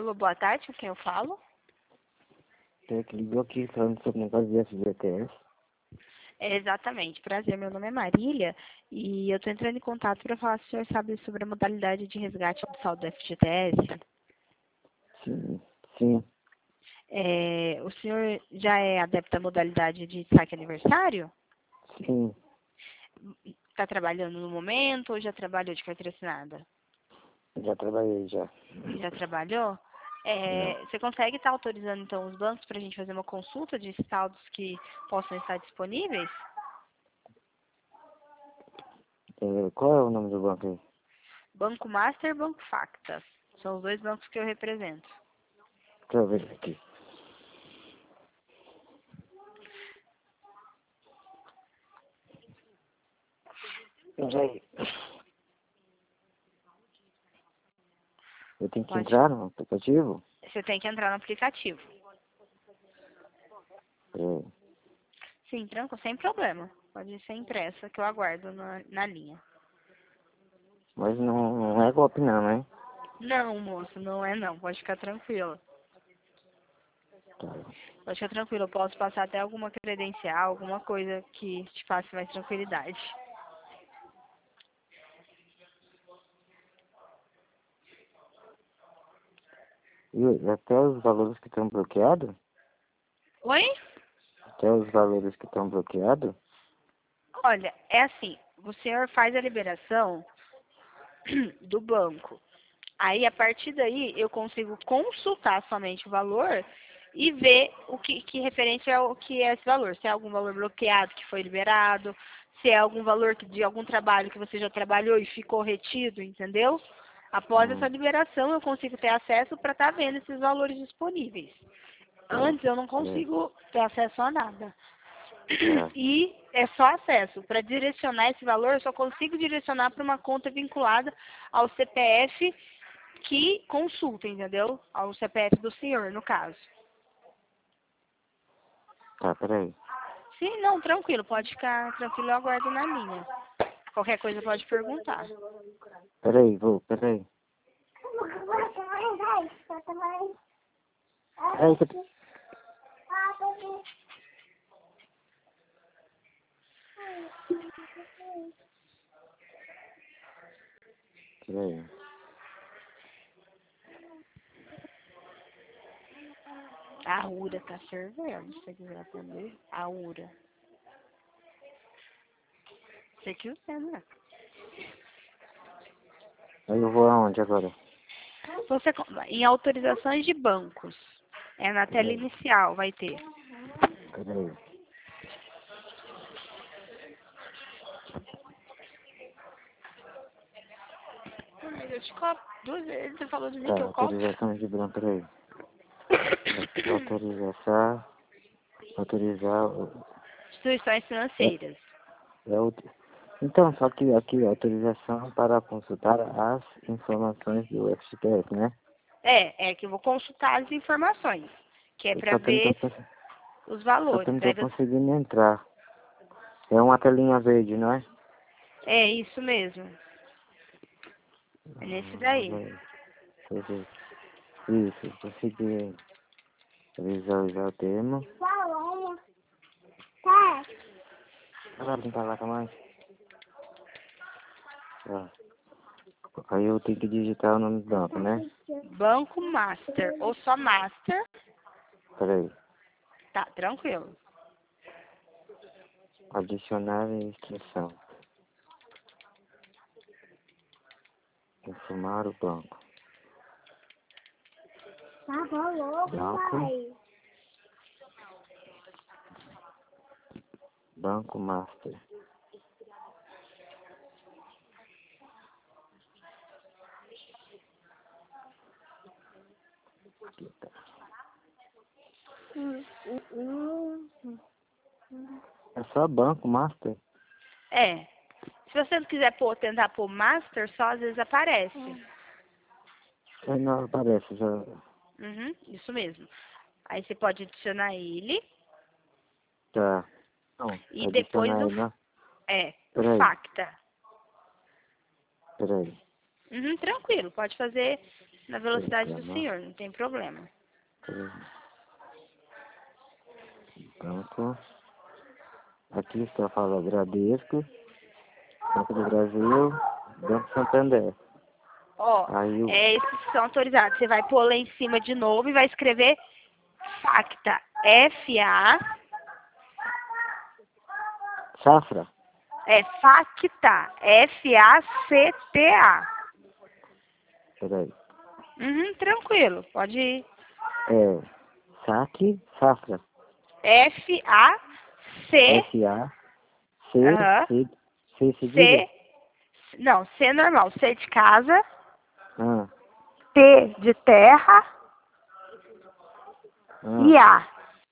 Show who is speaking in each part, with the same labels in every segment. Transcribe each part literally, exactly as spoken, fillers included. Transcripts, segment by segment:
Speaker 1: Alô, boa tarde, com quem eu falo?
Speaker 2: Tem que ligou aqui falando sobre o negócio de F G T S.
Speaker 1: É, exatamente, prazer, meu nome é Marília e eu estou entrando em contato para falar se o senhor sabe sobre a modalidade de resgate do saldo do F G T S.
Speaker 2: Sim, sim.
Speaker 1: É, o senhor já é adepto da modalidade de saque aniversário?
Speaker 2: Sim,
Speaker 1: Está trabalhando no momento ou já trabalhou de carteira assinada?
Speaker 2: já trabalhei já.
Speaker 1: Já trabalhou? É,
Speaker 2: Já.
Speaker 1: você consegue estar autorizando então os bancos para a gente fazer uma consulta de saldos que possam estar disponíveis?
Speaker 2: É, qual é o nome do banco aí?
Speaker 1: Banco Master e Banco Facta. São os dois bancos que eu represento.
Speaker 2: Deixa eu ver aqui. Peraí. Eu tenho que
Speaker 1: Pode.
Speaker 2: entrar no aplicativo?
Speaker 1: Você tem que entrar no aplicativo.
Speaker 2: Peraí.
Speaker 1: Sim, tranquilo, sem problema. Pode ser impressa que eu aguardo na, na linha.
Speaker 2: Mas não, não é golpe não, né?
Speaker 1: Não, moço, não é não. Pode ficar tranquilo.
Speaker 2: Tá.
Speaker 1: Pode ficar tranquilo. Eu posso passar até alguma credencial, alguma coisa que te passe mais tranquilidade.
Speaker 2: E até os valores que estão bloqueados?
Speaker 1: Oi?
Speaker 2: Até os valores que estão bloqueados?
Speaker 1: Olha, é assim. O senhor faz a liberação do banco. Aí, a partir daí, eu consigo consultar somente o valor e ver o que, que referente ao que é esse valor. Se é algum valor bloqueado que foi liberado, se é algum valor que- de algum trabalho que você já trabalhou e ficou retido, entendeu? Após essa
Speaker 2: Hum,
Speaker 1: liberação, eu consigo ter acesso para estar vendo esses valores disponíveis. Antes, eu não
Speaker 2: é,
Speaker 1: consigo ter acesso a nada.
Speaker 2: tá.
Speaker 1: E é só acesso. Para direcionar esse valor, eu só consigo direcionar para uma conta vinculada ao C P F que consulta, entendeu? Ao C P F do senhor, no caso.
Speaker 2: Tá, peraí.
Speaker 1: Sim, não, tranquilo. Pode ficar tranquilo, eu aguardo na linha. Qualquer coisa pode perguntar.
Speaker 2: Peraí, vou, peraí. Peraí, que... Peraí.
Speaker 1: A URA tá fervendo, se você quiser atender. A URA. Você que quiser, né?
Speaker 2: Aí eu vou aonde agora?
Speaker 1: Você, em autorizações de bancos. É na tela
Speaker 2: Peraí,
Speaker 1: inicial, vai ter.
Speaker 2: peraí.
Speaker 1: Mas eu te cobro duas vezes, você falou de mim
Speaker 2: Tá,
Speaker 1: que eu cobro.
Speaker 2: autorização de branco, peraí. Autorizar, autorizar, o-
Speaker 1: Instituições
Speaker 2: é,
Speaker 1: financeiras.
Speaker 2: é o, então, só que aqui, autorização para consultar as informações do F G T S, né?
Speaker 1: É, é que eu vou consultar as informações, que é
Speaker 2: Eu
Speaker 1: para
Speaker 2: só que eu não tô,
Speaker 1: ver
Speaker 2: cons-
Speaker 1: os
Speaker 2: só que eu
Speaker 1: valores.
Speaker 2: não
Speaker 1: Aí
Speaker 2: tô
Speaker 1: você...
Speaker 2: conseguindo entrar. É uma telinha verde, não é?
Speaker 1: É isso mesmo. É nesse
Speaker 2: Ah,
Speaker 1: daí.
Speaker 2: velho, deixa eu ver. Isso, consegui visualizar o termo. Vai lá brincar lá com a mãe. Tá. Aí eu tenho que digitar o nome do banco, né?
Speaker 1: Banco Master ou só Master,
Speaker 2: Peraí.
Speaker 1: tá tranquilo.
Speaker 2: Adicionar instrução. Informar o banco.
Speaker 3: Tá bom, louco,
Speaker 2: Banco.
Speaker 3: pai.
Speaker 2: Banco Master. Aqui tá.
Speaker 3: Hum, hum, hum, hum.
Speaker 2: É só Banco Master?
Speaker 1: É. Se você não quiser pôr, tentar pôr Master, só às vezes aparece.
Speaker 2: Aí não aparece, já.
Speaker 1: Uhum, isso mesmo. Aí você pode adicionar ele
Speaker 2: Tá. Não,
Speaker 1: e depois
Speaker 2: adicionar
Speaker 1: o,
Speaker 2: aí, não.
Speaker 1: é, o
Speaker 2: Peraí,
Speaker 1: Facta.
Speaker 2: peraí.
Speaker 1: Uhum, tranquilo, pode fazer na velocidade do
Speaker 2: Então,
Speaker 1: senhor, não tem problema.
Speaker 2: Banco. Aqui está falando Bradesco, Banco do Brasil, Banco Santander.
Speaker 1: Ó,
Speaker 2: Aí o
Speaker 1: é esses que são autorizados. Você vai pôr lá em cima de novo e vai escrever Facta. F A.
Speaker 2: Safra.
Speaker 1: É Facta. F A C T A.
Speaker 2: Peraí.
Speaker 1: Uhum, tranquilo. Pode ir.
Speaker 2: É saque, safra.
Speaker 1: F A C.
Speaker 2: F A C
Speaker 1: Aham.
Speaker 2: C C cedilha.
Speaker 1: C. Não, C normal. C de casa.
Speaker 2: Ah,
Speaker 1: T de terra.
Speaker 2: ah.
Speaker 1: E A.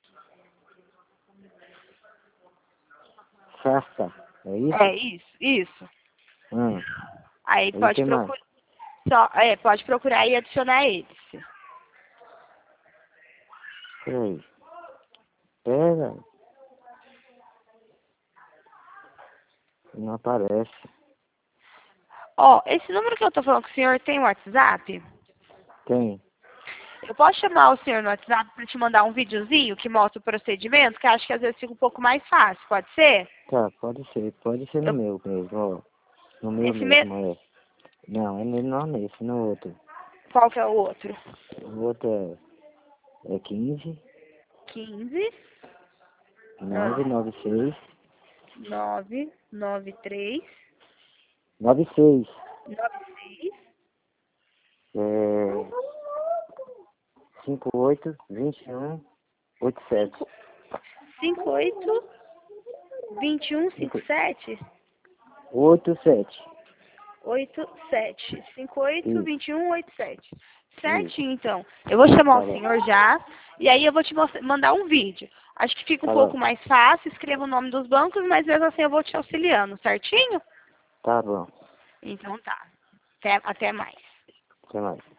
Speaker 2: Safra. É isso?
Speaker 1: É isso, isso.
Speaker 2: Ah.
Speaker 1: Aí
Speaker 2: Aí
Speaker 1: pode
Speaker 2: tem mais.
Speaker 1: procurar. Só, é, pode procurar e adicionar eles.
Speaker 2: Peraí. Pera. Não aparece.
Speaker 1: Ó, esse número que eu tô falando com o senhor tem WhatsApp?
Speaker 2: Tem.
Speaker 1: Eu posso chamar o senhor no WhatsApp para te mandar um videozinho que mostra o procedimento, que acho que às vezes fica um pouco mais fácil, pode ser?
Speaker 2: Tá, pode ser. Pode ser no
Speaker 1: Eu-
Speaker 2: meu mesmo, ó. No meu
Speaker 1: Esse me...
Speaker 2: mesmo, é. Não, é nele, não nesse, no outro.
Speaker 1: Qual que é o outro?
Speaker 2: O outro é, é quinze,
Speaker 1: quinze,
Speaker 2: nove nove seis,
Speaker 1: nove, nove, três,
Speaker 2: nove seis,
Speaker 1: nove, seis,
Speaker 2: é, cinco oito, vinte e um, oito sete.
Speaker 1: cinco, oito, vinte e um, cinco, sete,
Speaker 2: oito sete.
Speaker 1: oito, sete. cinco, oito,
Speaker 2: Isso.
Speaker 1: vinte e um, oito, sete. Certinho, então. Eu vou chamar
Speaker 2: Tá
Speaker 1: o
Speaker 2: bom.
Speaker 1: senhor já, e aí eu vou te mostrar- mandar um vídeo. Acho que fica um
Speaker 2: Tá
Speaker 1: pouco
Speaker 2: bom.
Speaker 1: mais fácil, escreva o nome dos bancos, mas mesmo assim eu vou te auxiliando, certinho?
Speaker 2: Tá bom.
Speaker 1: Então tá. Até, até mais.
Speaker 2: Até mais.